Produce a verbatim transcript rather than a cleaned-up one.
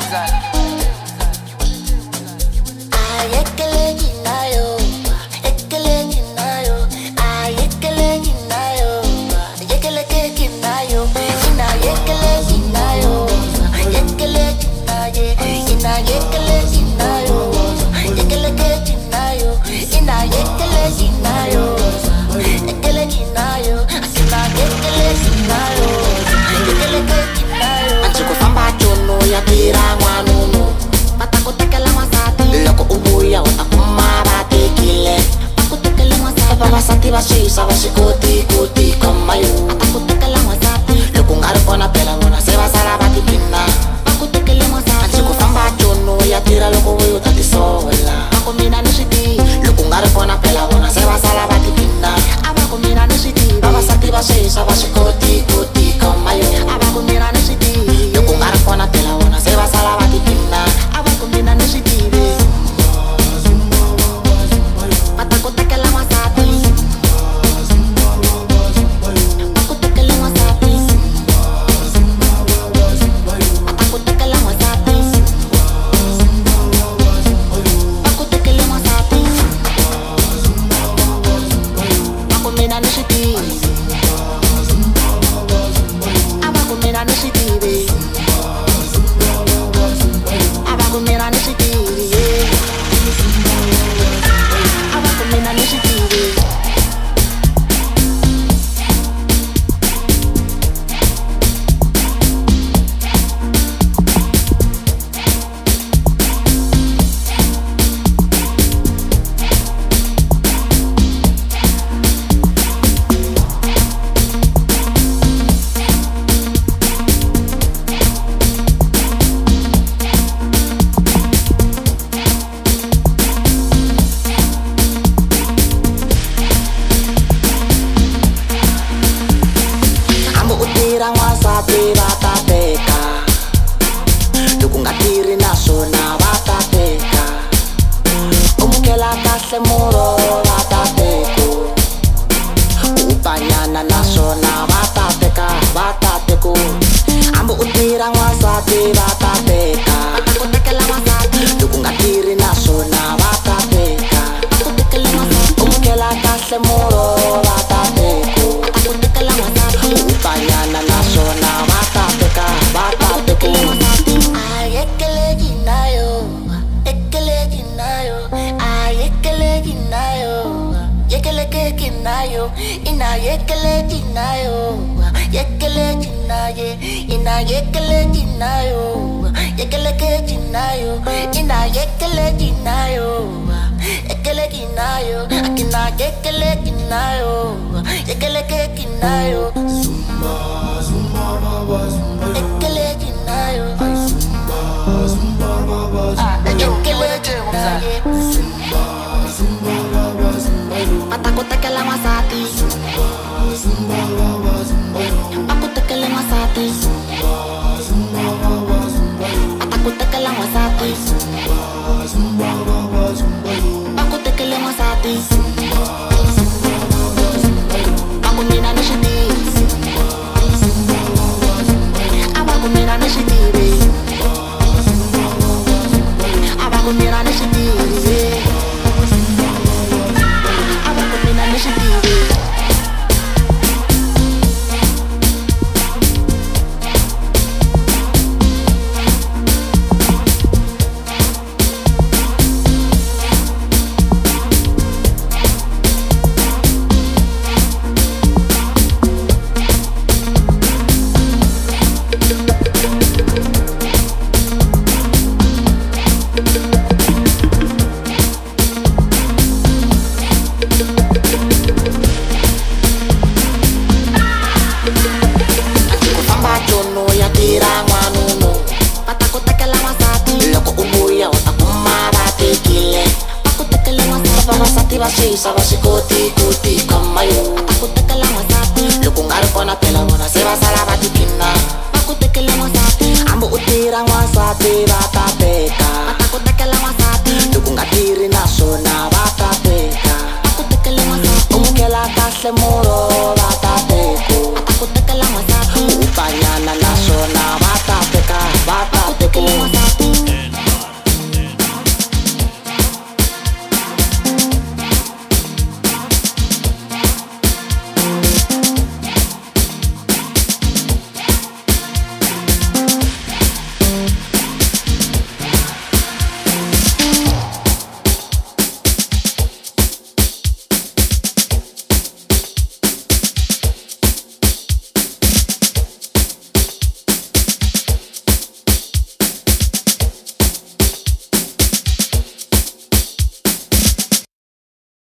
Sisa vasikoti koti kamayo atakutekela mwasati loko ngari kona phela vona se va sala va tiphina vakutekele mwasati anzi ku famba jono ya tirha loko vuyo ta tisola ako mina ni swi tivi loko ngari kona phela vona se va sala va tiphina a va ku mina ni swi tivi vavasati va swisa vasikoti koti kamayo a va ku mina ni swi tivi loko ngari kona phela vona se va sala va tiphina a va ku mina ni swi tivi vatakutekela mwasati Patakotekela mwasati.